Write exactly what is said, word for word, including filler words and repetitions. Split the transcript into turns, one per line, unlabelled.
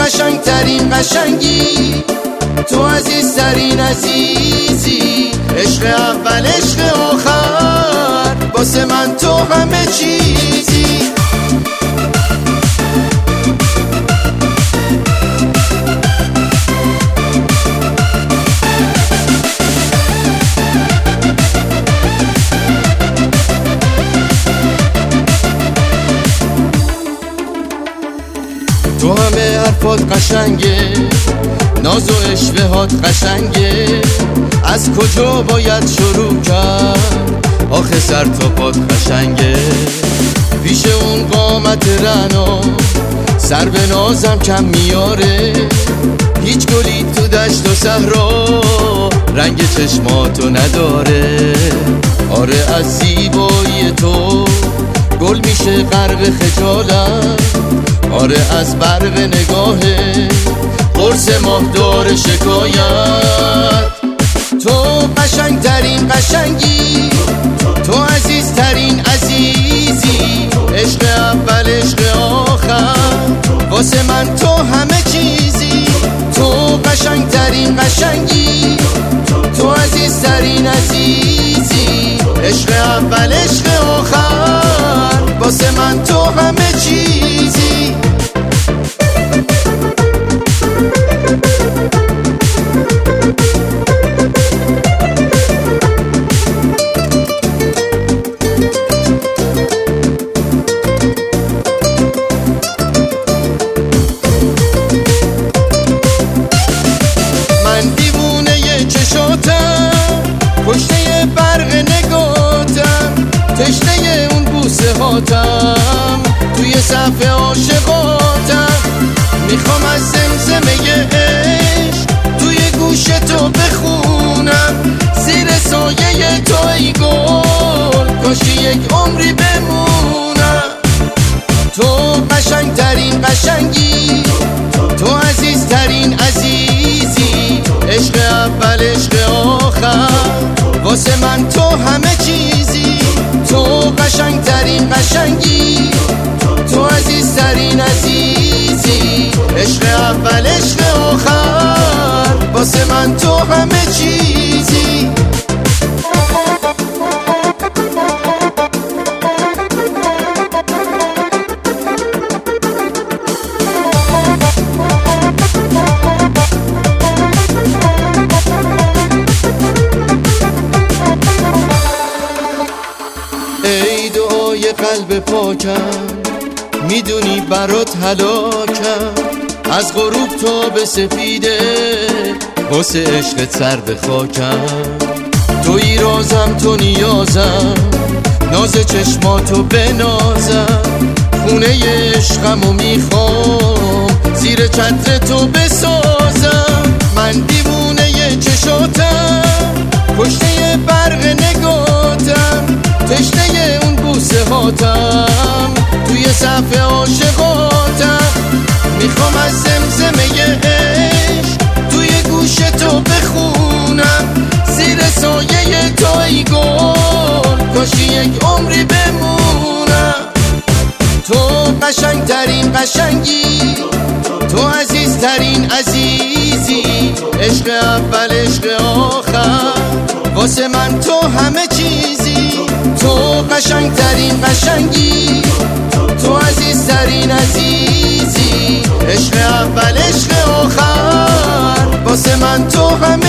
قشنگترین قشنگی، تو عزیزترین عزیزی، عشق اول عشق آخر، واسه من تو همه چیزی. تو همه حرفات قشنگه، ناز و اشوهات قشنگه، از کجا باید شروع کرد؟ آخه سر تا پات قشنگه. پیش اون قامت رعنا سر به نازم کم میاره، هیچ گلی تو دشت و صحرا رنگ چشماتو نداره. آره از زیبایی تو گل میشه غرق خجالت، آره از برق نگاهه قرص ماهدار شکایت. تو قشنگترین قشنگی، تو عزیزترین عزیزی، عشق اول عشق آخر، واسه من تو همه چیزی. تو قشنگترین قشنگی، تو عزیزترین عزیزی، عشق اول عشق آخر، واسه من تو همه چیزی. کشته برق نگاتم، تشنه اون بوسه هاتم، توی صف عاشقاتم. میخوام از زمزمه عشق توی گوش تو بخونم، زیر سایه تو ای گل کاشی یک عمری بمونم. تو قشنگترین قشنگی، تو عزیزترین عزیزی، عشق اول عشق آخر، واسه من تو همه چیزی. تو قشنگترین قشنگی، تو عزیزترین عزیزی، عشق اول عشق آخر، واسه من تو همه چیزی. ای دعای قلب پاکم، میدونی برات هلاکم، از غروب تا به سفیده واسه عشقت سر به خاکم. توی رازم، تو نیازم، ناز چشماتو بنازم، خونه عشقمو میخوام زیر چتر تو بسازم. من دیوونه چشاتم، کشته برق نگاتم، تشنه اون بوسه هاتم، توی صف عاشقاتم. میخوام از زمزمه عشق توی گوش تو بخونم، زیر سایه تو ای گل کاشی یک عمری بمونم. تو قشنگترین قشنگی، تو عزیزترین عزیزی، عشق اول عشق آخر، واسه من تو همه چیزی. تو قشنگترین قشنگی، تو عزیزترین عزیزی، عشق اول عشق آخر، واسه من تو همه